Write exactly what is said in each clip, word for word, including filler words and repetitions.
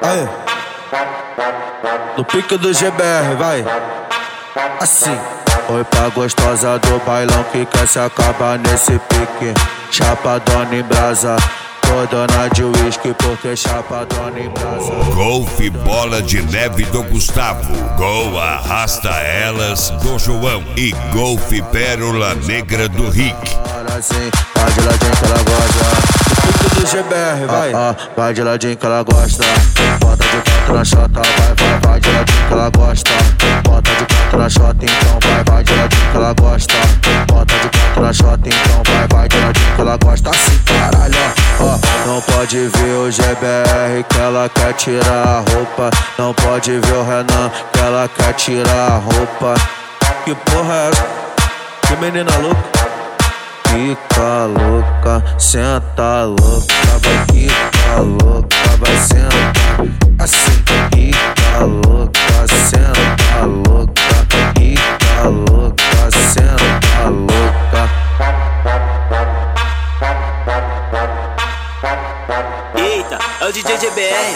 Aí. No pique do G B R, vai. Assim. Oi pra gostosa do bailão que quer se acabar nesse pique. Chapadona em brasa, tô dona de uísque porque chapadona em brasa. Golfe Bola de Neve do Gustavo, Gol Arrasta Elas do João e Golfe Pérola Negra do Rick. Agora sim, vai de ladinho que ela gosta. No pique do G B R, vai. Ah, ah, vai de ladinho que ela gosta. Bota de canto na chota, vai, vai, vai de ladinho que ela gosta. Bota de canto na chota, então vai, vai de ladinho que ela gosta. Bota de canto na chota, então vai, vai de ladinho que ela gosta. Assim, caralho, ó, ó. Não pode ver o G B R que ela quer tirar a roupa. Não pode ver o Renan que ela quer tirar a roupa. Que porra é essa? Que menina louca. Fica louca, senta louca, vai ficar louca, vai sentar. Assim, fica louca, senta louca, fica louca, senta louca. Eita, é o D J G B R.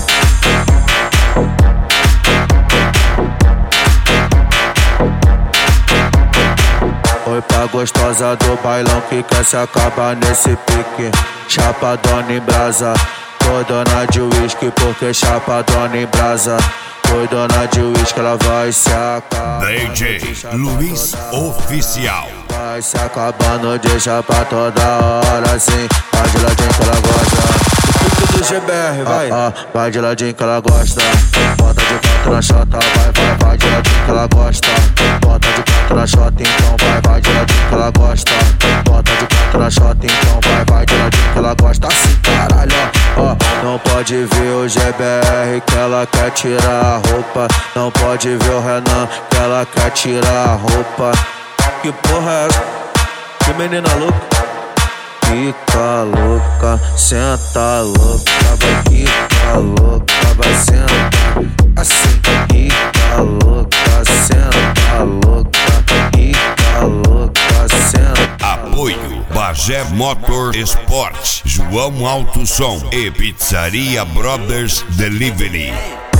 Oi pra gostosa do bailão que quer se acabar nesse pique. Chapadona em brasa, tô dona de uísque porque chapadona em brasa. Tô dona de uísque, ela vai se acabar. D J Luiz Oficial. Vai se acabando, deixa pra toda hora assim. Vai de ladinho que ela gosta. No pique do G B R, vai. Ah, ah, vai de ladinho que ela gosta. Bota de canto na chota, vai, vai, vai de ladinho que ela gosta. Bota de canto na chota, então vai, vai de ladinho que ela gosta. Bota de canto na chota, então vai, vai de ladinho que ela gosta. Assim, caralho, ó, ó. Não pode ver o G B R que ela quer tirar a roupa. Não pode ver o Renan que ela quer tirar a roupa. Que porra é essa? Que menina louca. Fica louca, senta louca, vai ficar louca, vai sentar. Assim, fica louca, senta louca, fica louca, senta. Apoio Bagé Motor Sport, João Alto Som e Pizzaria Brothers Delivery.